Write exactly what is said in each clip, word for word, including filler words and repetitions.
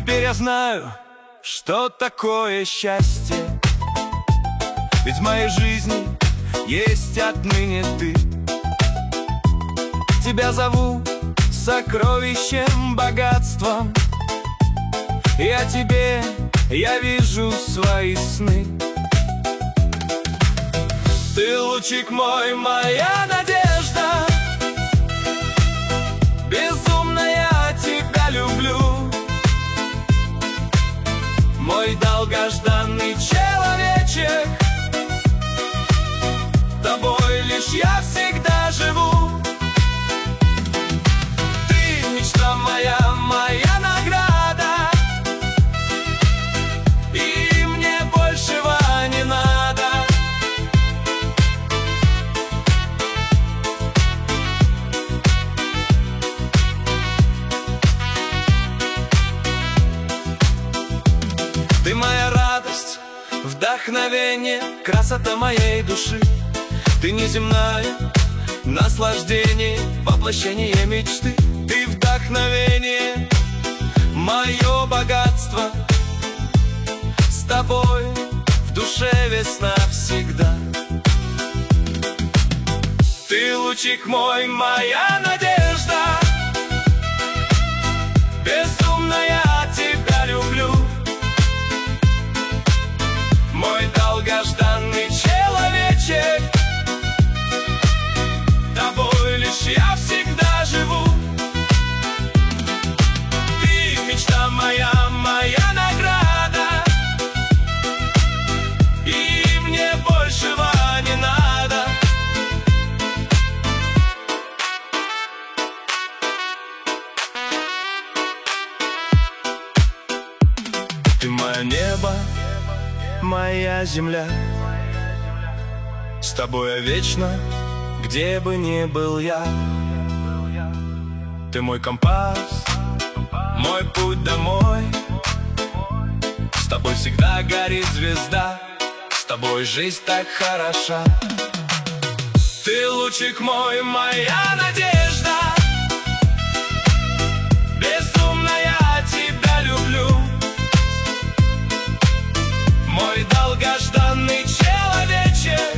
Теперь я знаю, что такое счастье, ведь в моей жизни есть отныне ты. Тебя зову сокровищем, богатством, и о тебе я вижу свои сны. Ты лучик мой, моя надежда, безумно я тебя люблю. Мой долгожданный человечек, тобой лишь я всегда живу. Ты мечта моя, моя награда, и мне большего не надо. Ты моя радость, вдохновение, красота моей души. Ты неземное наслаждение, воплощение мечты. Ты вдохновение, мое богатство. С тобой в душе весна всегда. Ты лучик мой, моя надежда, безумно я тебя люблю. Мой долгожданный человечек, тобой лишь я всегда живу. Ты мечта моя, моя награда, и мне большего не надо. Ты мое небо, моя земля, с тобой я вечно, где бы ни был я. Ты мой компас, мой путь домой. С тобой всегда горит звезда, с тобой жизнь так хороша. Ты лучик мой, моя надежда, безумно я тебя люблю. Мой долгожданный человечек,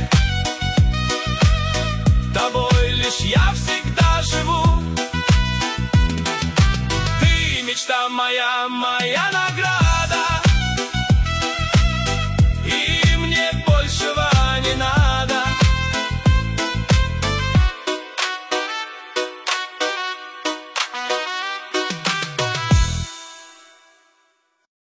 тобой лишь я всегда живу. Ты мечта моя, моя награда.